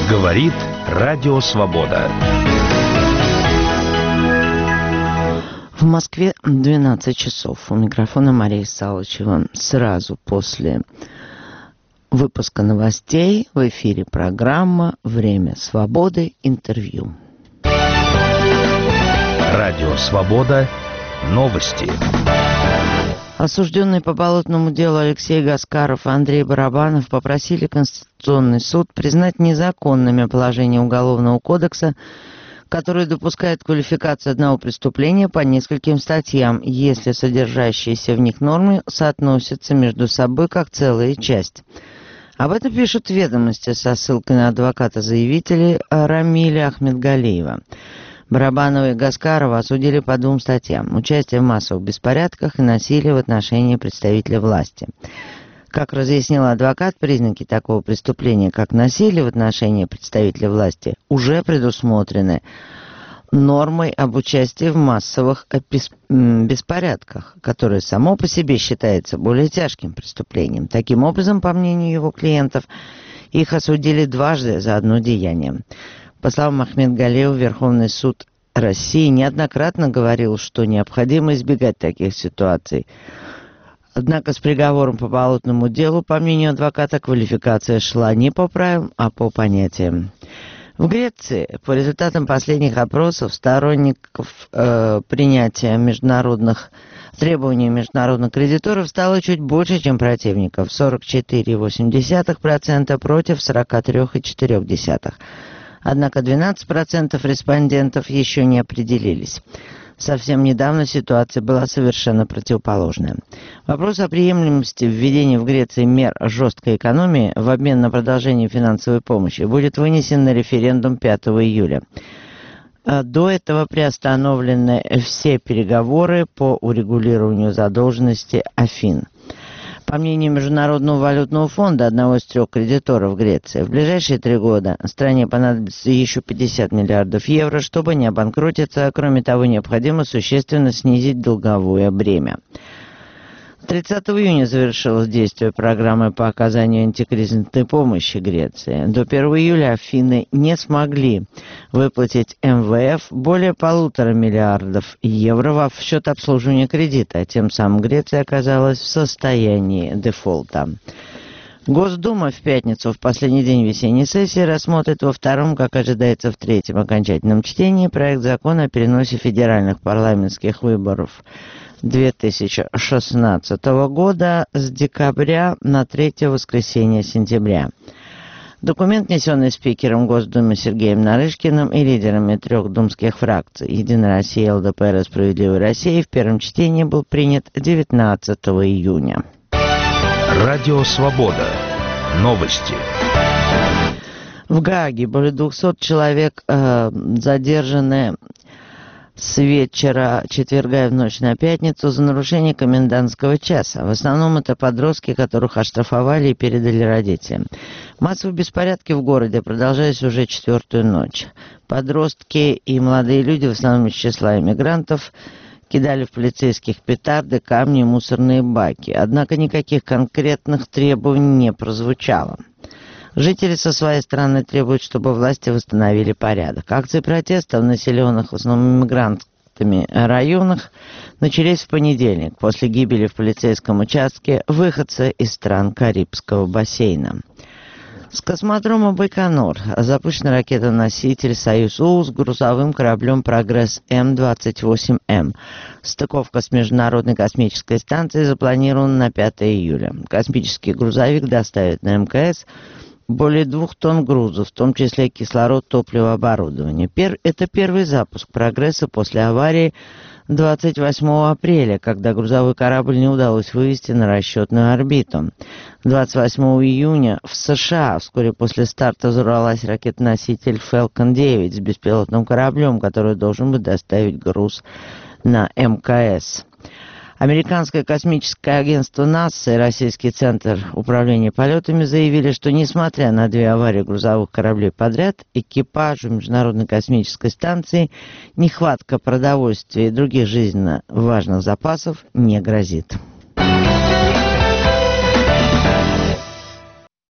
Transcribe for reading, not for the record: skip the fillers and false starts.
Говорит Радио Свобода. В Москве 12 часов. У микрофона Мария Салычева. Сразу после выпуска новостей в эфире программа «Время свободы. Интервью». Радио Свобода. Новости. Осужденные по болотному делу Алексей Гаскаров и Андрей Барабанов попросили Конституционный суд признать незаконными положения Уголовного кодекса, которые допускают квалификацию одного преступления по нескольким статьям, если содержащиеся в них нормы соотносятся между собой как целая часть. Об этом пишут «Ведомости» со ссылкой на адвоката-заявителя Рамиля Ахмедгалиева. Барабанова и Гаскарова осудили по двум статьям: участие в массовых беспорядках и насилие в отношении представителя власти. Как разъяснил адвокат, признаки такого преступления, как насилие в отношении представителя власти, уже предусмотрены нормой об участии в массовых беспорядках, которое само по себе считается более тяжким преступлением. Таким образом, по мнению его клиентов, их осудили дважды за одно деяние. По словам Ахмедгалиева, Верховный суд России неоднократно говорил, что необходимо избегать таких ситуаций. Однако с приговором по болотному делу, по мнению адвоката, квалификация шла не по правилам, а по понятиям. В Греции, по результатам последних опросов, сторонников принятия требований международных кредиторов стало чуть больше, чем противников: 44,8% против 43,4%. Однако 12% респондентов еще не определились. Совсем недавно ситуация была совершенно противоположная. Вопрос о приемлемости введения в Греции мер жесткой экономии в обмен на продолжение финансовой помощи будет вынесен на референдум 5 июля. До этого приостановлены все переговоры по урегулированию задолженности Афин. По мнению Международного валютного фонда, одного из трех кредиторов Греции, в ближайшие 3 года стране понадобится еще 50 миллиардов евро, чтобы не обанкротиться. Кроме того, необходимо существенно снизить долговое бремя. 30 июня завершилось действие программы по оказанию антикризисной помощи Греции. До 1 июля Афины не смогли выплатить МВФ более 1,5 миллиарда евро в счет обслуживания кредита, а тем самым Греция оказалась в состоянии дефолта. Госдума в пятницу, в последний день весенней сессии, рассмотрит во втором, как ожидается, в третьем окончательном чтении проект закона о переносе федеральных парламентских выборов 2016 года с декабря на 3 воскресенье сентября. Документ, внесенный спикером Госдумы Сергеем Нарышкиным и лидерами 3 думских фракций «Единая Россия», ЛДПР и «Справедливая Россия», в первом чтении был принят 19 июня. Радио Свобода. Новости. В Гааге более 200 человек задержаны с вечера четверга и в ночь на пятницу за нарушение комендантского часа. В основном это подростки, которых оштрафовали и передали родителям. Массовые беспорядки в городе продолжались уже 4-ю ночь. Подростки и молодые люди, в основном из числа иммигрантов, кидали в полицейских петарды, камни и мусорные баки. Однако никаких конкретных требований не прозвучало. Жители со своей стороны требуют, чтобы власти восстановили порядок. Акции протеста в населенных в основном иммигрантами районах начались в понедельник, после гибели в полицейском участке выходца из стран Карибского бассейна. С космодрома Байконур запущена ракета-носитель «Союз-У» с грузовым кораблем «Прогресс М-28М». Стыковка с Международной космической станцией запланирована на 5 июля. Космический грузовик доставит на МКС более 2 тонн грузов, в том числе кислород, топливо, оборудование. Это первый запуск «Прогресса» после аварии 28 апреля, когда грузовой корабль не удалось вывести на расчетную орбиту. 28 июня в США вскоре после старта взорвалась ракета-носитель Falcon 9 с беспилотным кораблем, который должен был доставить груз на МКС. Американское космическое агентство НАСА и Российский центр управления полетами заявили, что несмотря на 2 аварии грузовых кораблей подряд, экипажу Международной космической станции нехватка продовольствия и других жизненно важных запасов не грозит.